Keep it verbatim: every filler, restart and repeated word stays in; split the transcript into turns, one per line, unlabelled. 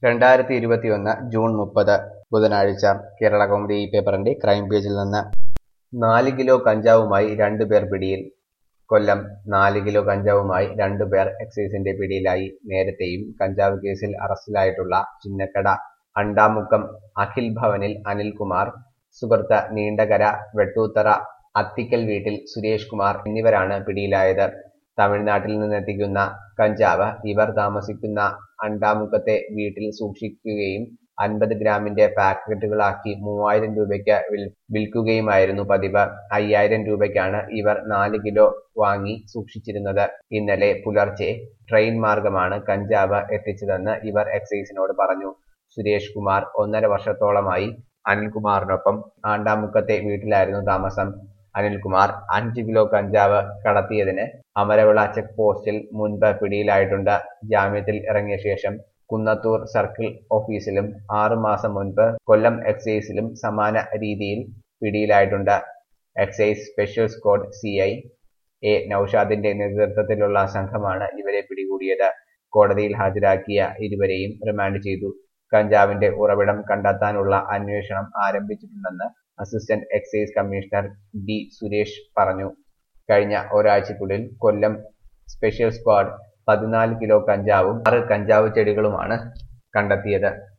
രണ്ടായിരത്തി ഇരുപത്തിയൊന്ന് ജൂൺ മുപ്പത് ബുധനാഴ്ച കേരള കൗമുദി ഈ പേപ്പറിന്റെ ക്രൈം പേജിൽ നിന്ന് നാല് കിലോ കഞ്ചാവുമായി രണ്ടുപേർ പിടിയിൽ. കൊല്ലം നാല് കിലോ കഞ്ചാവുമായി രണ്ടുപേർ എക്സൈസിന്റെ പിടിയിലായി. നേരത്തെയും കഞ്ചാവ് കേസിൽ അറസ്റ്റിലായിട്ടുള്ള ചിന്നക്കട അണ്ടാമുക്കം അഖിൽ ഭവനിൽ അനിൽകുമാർ, സുഹൃത്ത് നീണ്ടകര വെട്ടൂത്തറ അത്തിക്കൽ വീട്ടിൽ സുരേഷ് കുമാർ എന്നിവരാണ് പിടിയിലായത്. തമിഴ്നാട്ടിൽ നിന്നെത്തിക്കുന്ന കഞ്ചാവ് ഇവർ താമസിക്കുന്ന അണ്ടാമുക്കത്തെ വീട്ടിൽ സൂക്ഷിക്കുകയും അൻപത് ഗ്രാമിന്റെ പാക്കറ്റുകളാക്കി മൂവായിരം രൂപയ്ക്ക് വിൽക്കുകയുമായിരുന്നു പതിവ്. അയ്യായിരം രൂപയ്ക്കാണ് ഇവർ നാല് കിലോ വാങ്ങി സൂക്ഷിച്ചിരുന്നത്. ഇന്നലെ പുലർച്ചെ ട്രെയിൻ മാർഗമാണ് കഞ്ചാവ് എത്തിച്ചതെന്ന് ഇവർ എക്സൈസിനോട് പറഞ്ഞു. സുരേഷ് കുമാർ ഒന്നര വർഷത്തോളമായി അനിൽകുമാറിനൊപ്പം ആണ്ടാമുക്കത്തെ വീട്ടിലായിരുന്നു താമസം. അനിൽകുമാർ അഞ്ച് കിലോ കഞ്ചാവ് കടത്തിയതിന് അമരവിള ചെക്ക് പോസ്റ്റിൽ മുൻപ് പിടിയിലായിട്ടുണ്ട്. ജാമ്യത്തിൽ ഇറങ്ങിയ ശേഷം കുന്നത്തൂർ സർക്കിൾ ഓഫീസിലും ആറുമാസം മുൻപ് കൊല്ലം എക്സൈസിലും സമാന രീതിയിൽ പിടിയിലായിട്ടുണ്ട്. Excise special squad C I A നൌഷാദിന്റെ നേതൃത്വത്തിലുള്ള സംഘമാണ് ഇവരെ പിടികൂടിയത്. കോടതിയിൽ ഹാജരാക്കിയ ഇരുവരെയും റിമാൻഡ് ചെയ്തു. കഞ്ചാവിന്റെ ഉറവിടം കണ്ടെത്താനുള്ള അന്വേഷണം ആരംഭിച്ചിട്ടുണ്ടെന്ന് assistant excise commissioner D Suresh പറഞ്ഞു. കഴിഞ്ഞ ഒരാഴ്ചയ്ക്കുള്ളിൽ കൊല്ലം സ്പെഷ്യൽ സ്ക്വാഡ് പതിനാല് കിലോ കഞ്ചാവും ആറ് കഞ്ചാവ് ചെടികളുമാണ് കണ്ടെത്തിയത്.